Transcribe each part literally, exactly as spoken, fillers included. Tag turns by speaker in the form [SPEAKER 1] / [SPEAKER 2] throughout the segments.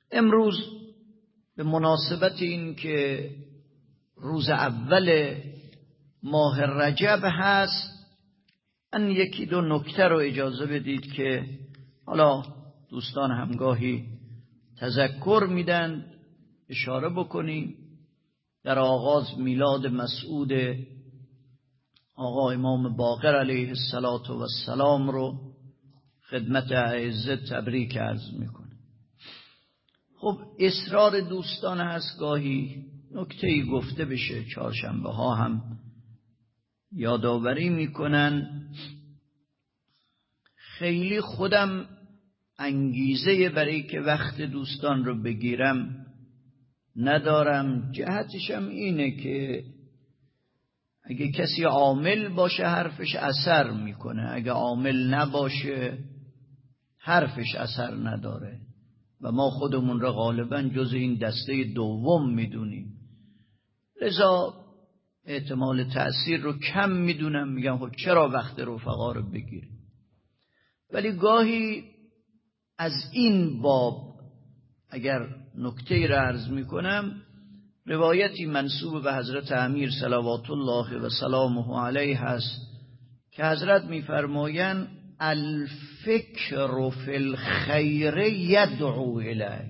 [SPEAKER 1] امروز به مناسبت این که روز اول ماه رجب هست، من یکی دو نکته رو اجازه بدید که حالا دوستان همگاهی تذکر میدن اشاره بکنیم. در آغاز میلاد مسعود آقا امام باقر علیه السلام رو خدمت اعزه تبریک عرض میکنه. خب اصرار دوستان هست گاهی نکته‌ای گفته بشه، چهارشنبه ها هم یادآوری میکنن. خیلی خودم انگیزه برای که وقت دوستان رو بگیرم ندارم. جهتشم اینه که اگه کسی عامل باشه حرفش اثر میکنه، اگه عامل نباشه حرفش اثر نداره و ما خودمون رو غالبا جز این دسته دوم میدونیم، لذا احتمال تأثیر رو کم میدونم. میگم خب چرا وقت رفقا رو بگیریم. ولی گاهی از این باب اگر نکته را عرض میکنم، روایتی منسوب به حضرت امیر صلوات الله و سلامه علیه هست که حضرت میفرمایند الفکر فی الخیر یدعو الیه.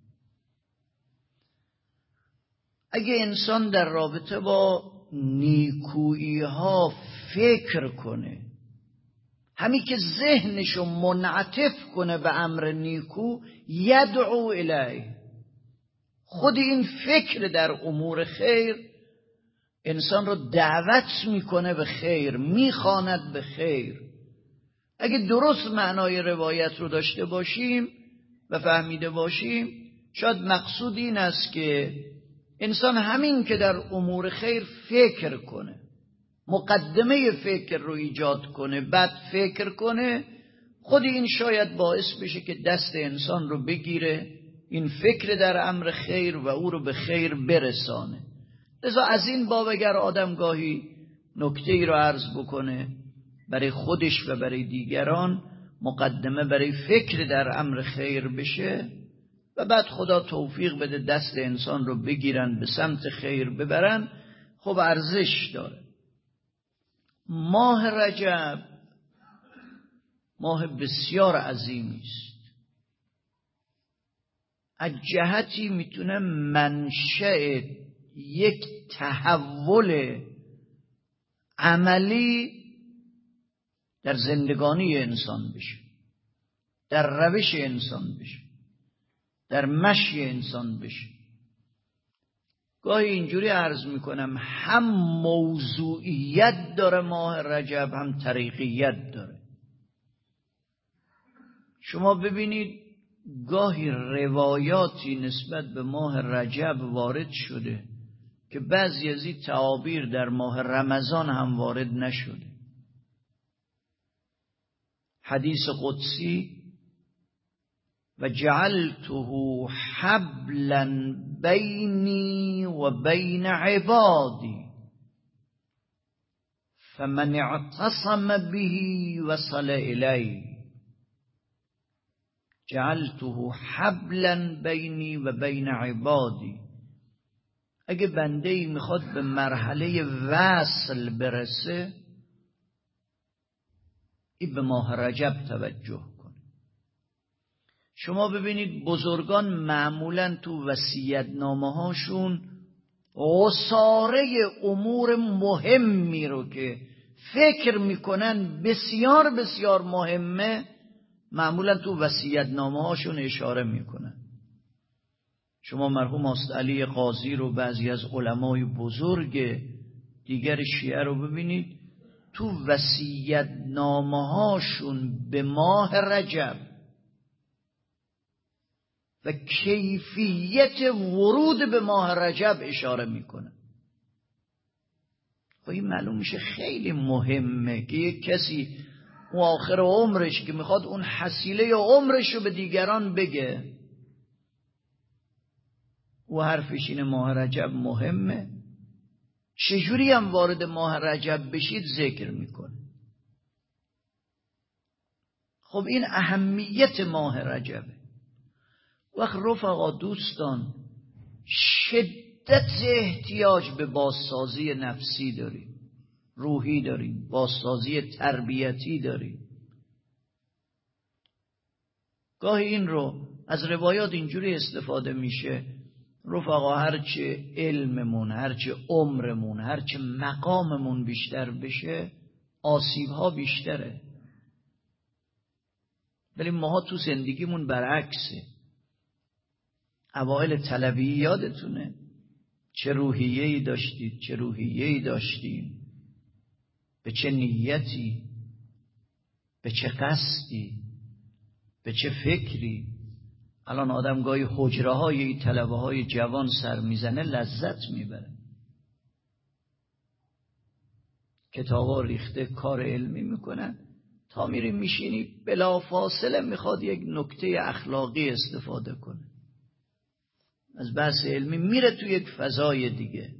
[SPEAKER 1] اگه انسان در رابطه با نیکویی ها فکر کنه، همین که ذهنشو منعطف کنه به امر نیکو، یدعو الیه، خود این فکر در امور خیر انسان رو دعوت میکنه به خیر، میخواند به خیر. اگه درست معنای روایت رو داشته باشیم و فهمیده باشیم، شاید مقصود این است که انسان همین که در امور خیر فکر کنه، مقدمه فکر رو ایجاد کنه، بعد فکر کنه، خود این شاید باعث بشه که دست انسان رو بگیره، این فکر در امر خیر و او رو به خیر برسانه. لذا از این باب اگر آدم گاهی نکته ای رو عرض بکنه برای خودش و برای دیگران، مقدمه برای فکر در امر خیر بشه و بعد خدا توفیق بده دست انسان رو بگیرن به سمت خیر ببرن، خب ارزش داره. ماه رجب ماه بسیار عظیمی است. از جهتی میتونه منشأ یک تحول عملی در زندگانی انسان بشه، در روش انسان بشه، در مشی انسان بشه. گاهی اینجوری عرض میکنم، هم موضوعیت داره ماه رجب، هم طریقیت داره. شما ببینید گاهی روایاتی نسبت به ماه رجب وارد شده که بعضی از این تعابیر در ماه رمضان هم وارد نشده. حدیث قدسی و جعلته حبلا بینی و بین عبادی فمن اعتصم به وصل الی. جعلته حبلا بینی و بین عبادی، اگه بنده ای میخواد به مرحله وصل برسه، این به ماه رجب توجه کنه. شما ببینید بزرگان معمولا تو وصیت‌نامه هاشون عصاره امور مهمی رو که فکر میکنن بسیار بسیار مهمه، معمولا تو وصیت‌نامه هاشون اشاره میکنن. شما مرحوم است علی قاضی رو، بعضی از علمای بزرگ دیگر شیعه رو ببینید تو وصیت‌نامه هاشون به ماه رجب و کیفیت ورود به ماه رجب اشاره میکنن. خب این معلوم میشه خیلی مهمه که یک کسی اون آخر عمرش که میخواد اون حصیله عمرش رو به دیگران بگه، و حرفش اینه ماه رجب مهمه، چجوری هم وارد ماه رجب بشید ذکر میکنه. خب این اهمیت ماه رجبه. وقت رفقا دوستان شدت احتیاج به بازسازی نفسی داریم، روحی داریم، بازسازی تربیتی داریم. گاهی این رو از روایات اینجوری استفاده میشه رفقا هرچه علممون، هرچه عمرمون، هرچه مقاممون بیشتر بشه آسیبها بیشتره. ولی ماها تو زندگیمون برعکسه. اوائل طلبی یادتونه چه روحیه‌ای داشتید، چه روحیه‌ای داشتیم، به چه نیتی، به چه قصدی، به چه فکری. الان آدم گاهی حجره های این طلبه های جوان سر میزنه لذت میبره. کتابا ریخته کار علمی میکنن، تا میری میشینی بلافاصله میخواد یک نکته اخلاقی استفاده کنه از بحث علمی، میره تو یک فضای دیگه.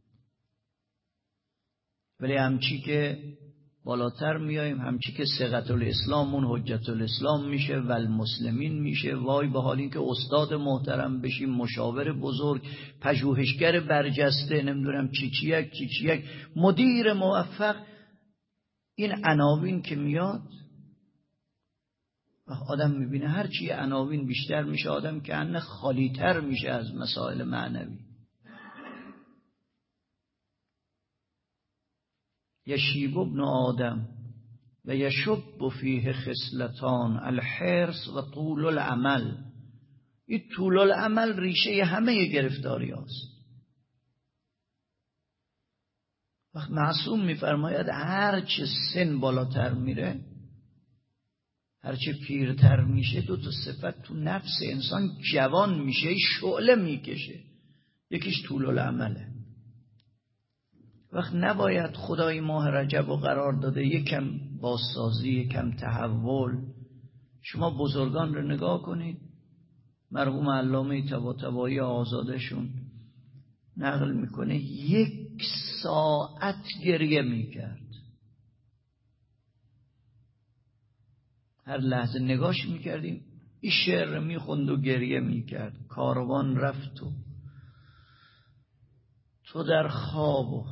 [SPEAKER 1] ولی همچی که بالاتر میایم، همچی که صیغت الاسلامون حجت الاسلام میشه و المسلمین میشه، وای به حال این که استاد محترم بشیم، مشاور بزرگ، پژوهشگر برجسته، نمیدونم چی چیک چی چیک، مدیر موفق، این عناوین که میاد آدم میبینه هرچی عناوین بیشتر میشه آدم که انه خالیتر میشه از مسائل معنوی. یشیب ابن آدم و یشب فیه خصلتان الحرص و طول العمل. این طول العمل ریشه همه گرفتاری هاست. وقت معصوم میفرماید هرچه سن بالاتر میره، هرچه پیرتر میشه، دو تا صفت تو نفس انسان جوان میشه، شعله میکشه. یکیش طول العمله. وقت نباید خدای ماه رجب رو قرار داده یکم بازسازی، یکم تحول. شما بزرگان رو نگاه کنید، مرحوم علامه طباطبایی آزادشون نقل میکنه یک ساعت گریه میکرد. هر لحظه نگاش میکردیم این شعر میخوند و گریه میکرد. کاروان رفت و تو در خواب و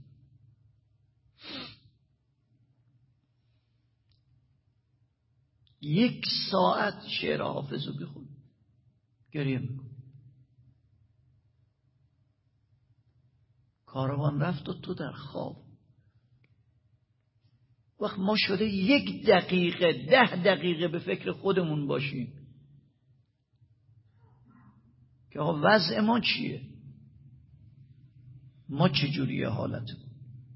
[SPEAKER 1] یک ساعت شعر حافظ رو بخوند گریه میکن. کاروان رفت و تو در خواب. وقت ما شده یک دقیقه ده دقیقه به فکر خودمون باشیم که آقا وضع ما چیه، ما چجوریه حالتمون.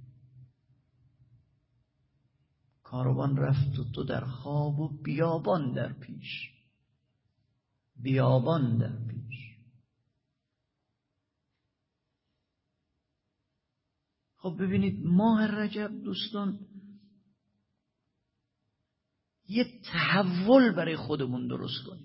[SPEAKER 1] کاروان رفت و تو در خواب و بیابان در پیش، بیابان در پیش. خب ببینید ماه رجب دوستان یه تحول برای خودمون درست کنیم.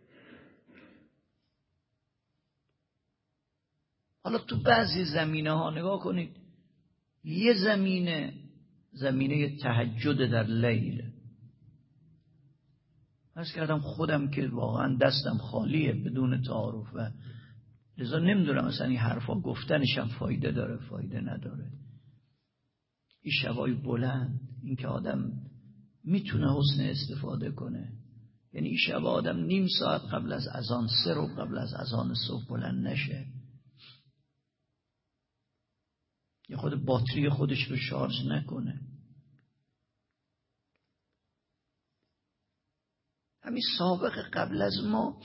[SPEAKER 1] حالا تو بعضی زمینه ها نگاه کنید، یه زمینه زمینه تهجد در لیل. عرض کردم خودم که واقعا دستم خالیه بدون تعارف و لذا نمیدونم مثلا این حرفا گفتنش هم فایده داره فایده نداره. این شبای بلند، این که آدم میتونه حسن استفاده کنه، یعنی این شب آدم نیم ساعت قبل از اذان، سه رو قبل از اذان صبح بلند نشه، یه خود باتری خودش رو شارژ نکنه. همین سابق قبل از ما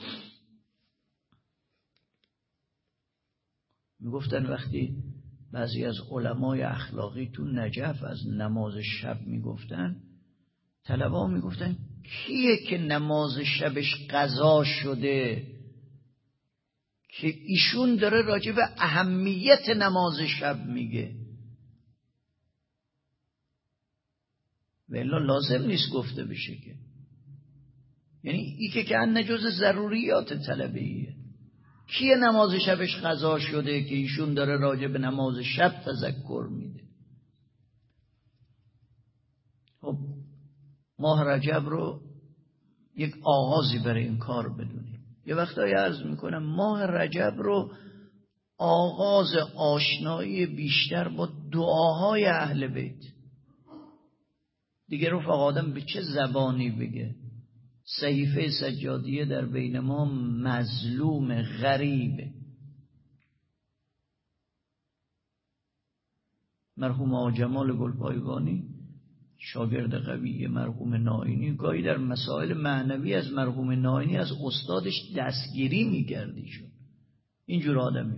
[SPEAKER 1] میگفتن وقتی بعضی از علمای اخلاقی تو نجف از نماز شب میگفتن، طلبا میگفتن کیه که نماز شبش قضا شده که ایشون داره راجع به اهمیت نماز شب میگه، و الا لازم نیست گفته بشه که. یعنی ای که که ان جز ضروریات طلبیه. کیه نماز شبش قضا شده که ایشون داره راجع به نماز شب تذکر میده. خب ماه رجب رو یک آغازی برای این کار بدونیم. یه وقتایی عرض میکنم ماه رجب رو آغاز آشنایی بیشتر با دعاهای اهل بیت. دیگه رفق آدم به چه زبانی بگه؟ صحیفه سجادیه در بین ما مظلوم غریبه. مرحوم آقا جمال گلپایگانی شاگرد قوی مرحوم نائینی گاهی در مسائل معنوی از مرحوم نائینی از استادش دستگیری می‌کردی شد. اینجور آدمی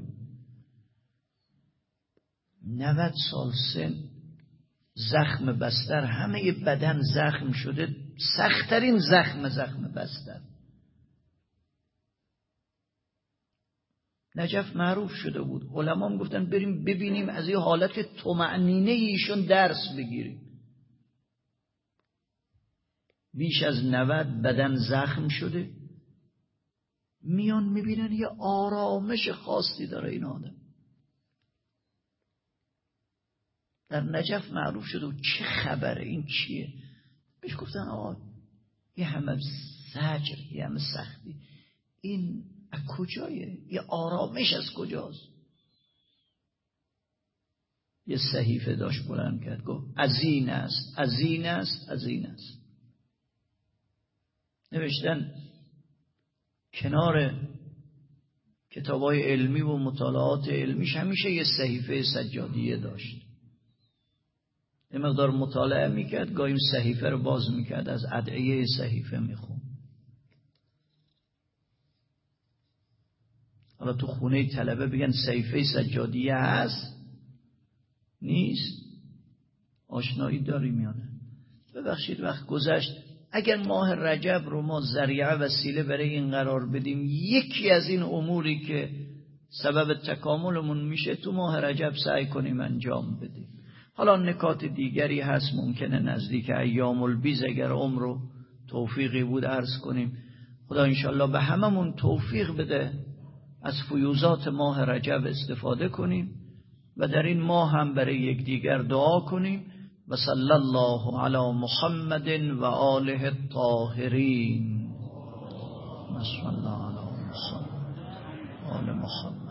[SPEAKER 1] نود سال سن، زخم بستر، همه بدن زخم شده، سخت‌ترین زخم زخم بستر. نجف معروف شده بود، علما هم گفتن بریم ببینیم از این حالت طمأنینه ایشون درس بگیریم. بیش از نود بدن زخم شده، میان میبینن یه آرامش خاصی داره این آدم. در نجف معروف شده و چه خبره، این چیه؟ بهش گفتن آقا یه همه زجر، یه همه سختی، این از کجایه؟ یه آرامش از کجاست؟ یه صحیفه داشت بلند کرد گفت از این است، از این است، از این است. نوشتن کنار کتابای علمی و مطالعات علمیش همیشه یه صحیفه سجادیه داشت. یه مقدار مطالعه میکرد، گاهی این صحیفه رو باز میکرد، از ادعیه صحیفه میخوند. حالا تو خونه طلبه بگن صحیفه سجادیه هست نیست، آشنایی داریم یا نه؟ ببخشید وقت گذشت. اگر ماه رجب رو ما ذریعه وسیله برای این قرار بدیم، یکی از این اموری که سبب تکاملمون میشه تو ماه رجب سعی کنیم انجام بدیم. حالا نکات دیگری هست، ممکنه نزدیک ایام البیض اگر عمر و توفیقی بود عرض کنیم. خدا انشالله به هممون توفیق بده از فیوزات ماه رجب استفاده کنیم و در این ماه هم برای یکدیگر دعا کنیم. و صلی الله علی محمد و آله الطاهرین. صلی الله علی محمد و آل محمد.